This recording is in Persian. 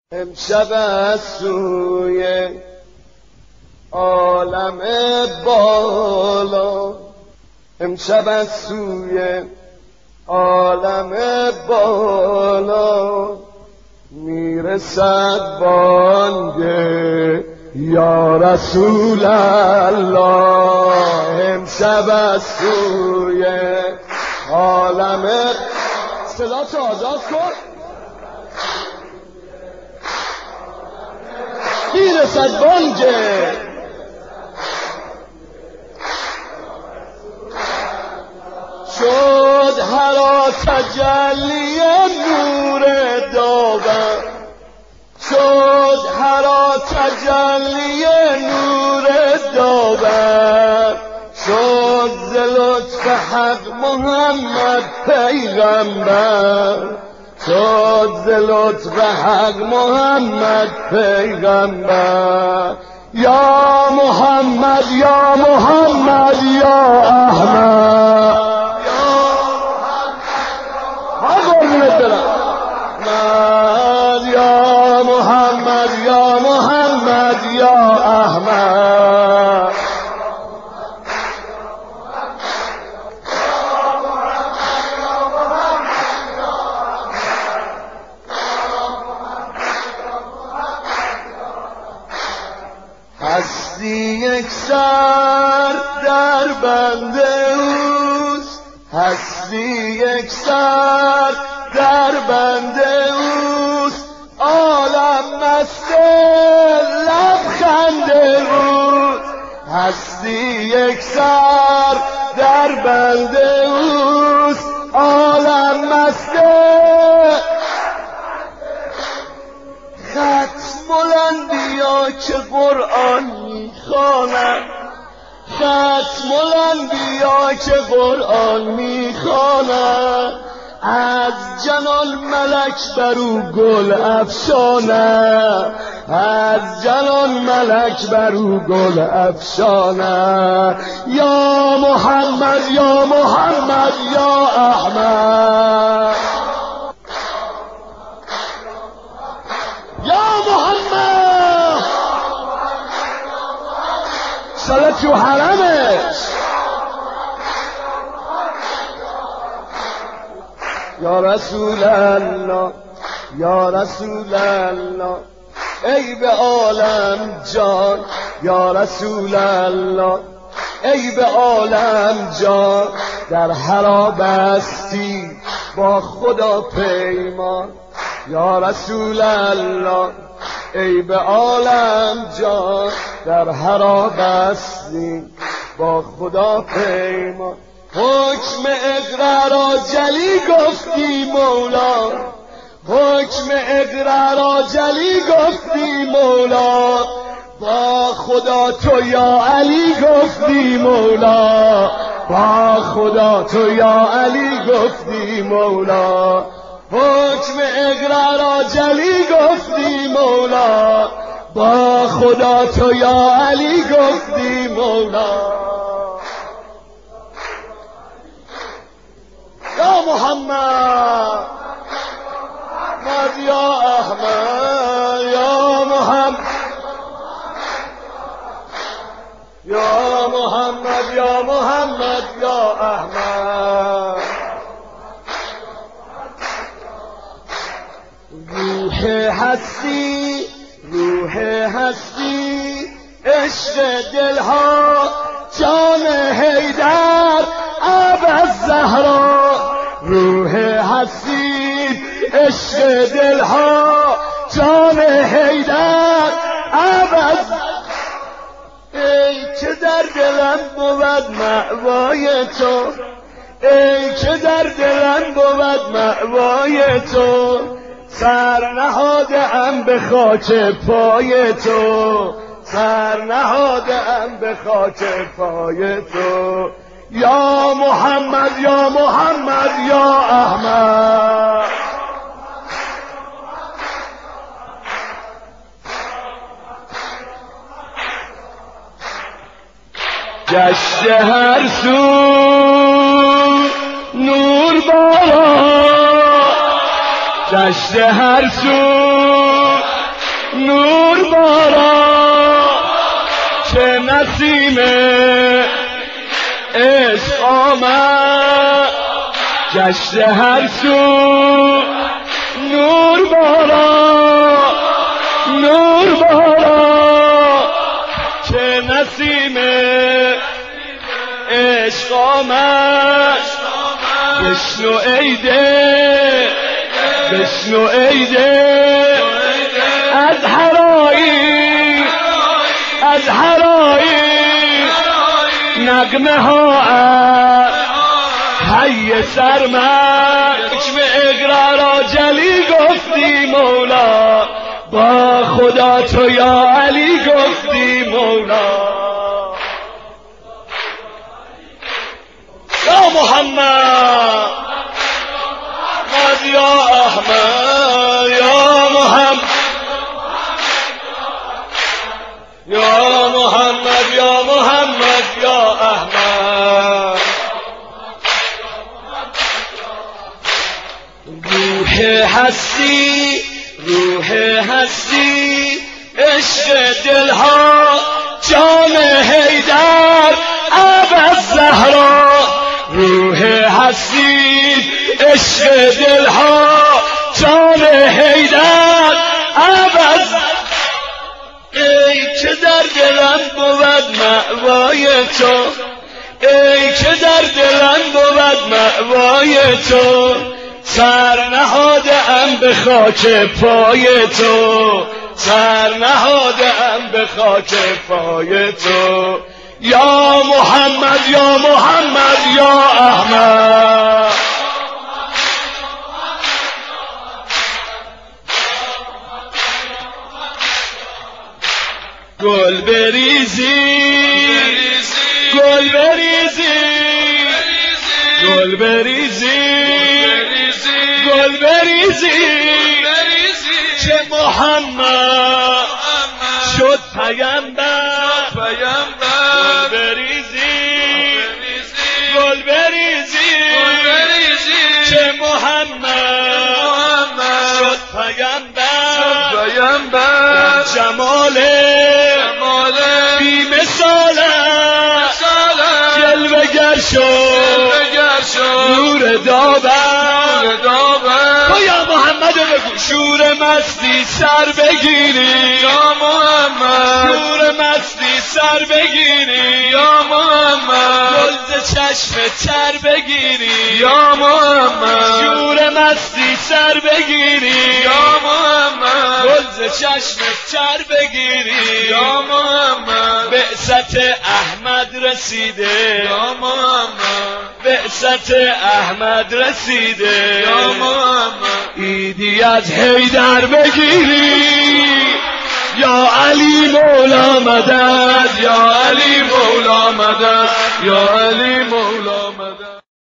امشب از سوی عالم بالا، امشب از سوی عالم بالا میرسد بانگ یا رسول الله. امشب از سوی عالم صدا تو آزاد کن، میرسد بانگ شد هر تجلی نور داور، شد هر تجلی نور داور، شد ز لطف حق محمد پیغمبر، شد ز لطف حق محمد پیغمبر. یا محمد یا محمد یا احمد، یا محمد یا محمد یا احمد. هستی یک سر در بند اوست، هستی یک سر در بند اوست، عالم مست لبخند اوست. هستی یک سر در بند اوست، عالم مست خط بلندیا که قرآن میخواند، خط بلندیا که قرآن میخواند، از جلال ملک برو گل افشانه، از جلال ملک برو گل افشانه. یا محمد یا محمد یا احمد، یا محمد صلی تو حرمش. یا رسول الله یا رسول الله ای به عالم جان، یا رسول الله ای به عالم جان، در حرا بستی با خدا پیمان. یا رسول الله ای به عالم جان، در حرا بستی با خدا پیمان. حکم اقرار جلی گفتی مولا، حکم اقرار جلی گفتی مولا، با خدا تو یا علی گفتی مولا، با خدا تو یا علی گفتی مولا. حکم اقرار جلی گفتی مولا، با خدا تو یا علی گفتی مولا. یا محمد یا احمد، یا محمد یا محمد یا محمد یا احمد. روح هستی روح هستی عشق دلها، جان حیدر ابوالزهرا. روح هستی عشق دلها، جان حیدر ابوالزهرا. ای که در دلم بود مأوای تو، ای که در دلم بود مأوای تو، سر نهادم به خاک پای تو، سر نهادم به خاک پای تو. یا محمد یا محمد یا احمد. گشت هر سو نور بارا، گشت هر سو نسیم عشق آمد گشت هر سو نور بارا نور بارا که نسیم عشق آمد بشنو ایده بشنو ایده از هرایی از هرایی نغمه ها حی سرمد چشم اقرارا جلی گفتی مولا با خدا تو یا علی گفتی مولا یا محمد یا احمد یا محمد یا محمد یا محمد یا احمد روح هستی روح هستی عشق دلها جان حیدر ابد زهرا روح هستی عشق دلها جان حیدر ابد ای که در دلم بود مأوای تو ای که در دلم بود مأوای تو سر نهادم به خاک پای تو سر نهادم به خاک پای تو یا محمد یا محمد یا احمد گل بریزی گل بریزی گل بریزی گل بریزی که محمد شد پیامبر گل بریزی گل بریزی که محمد شد پیامبر جمال بی مثاله جلوه گر شد نور دابر تو یا محمد بگو شور مستی سر بگیری یا محمد شور مستی سر بگیری یا محمد گلز چشم چر بگیری یا محمد شور مستی سر بگیری یا محمد گلز چشم چر بگیری یا محمد بعثت احمد رسیده یا محمد بعثت احمد رسیده یا محمد ایدی از حیدر بگیری یا علی مولا مدد یا علی مولا مدد یا علی مولا مدد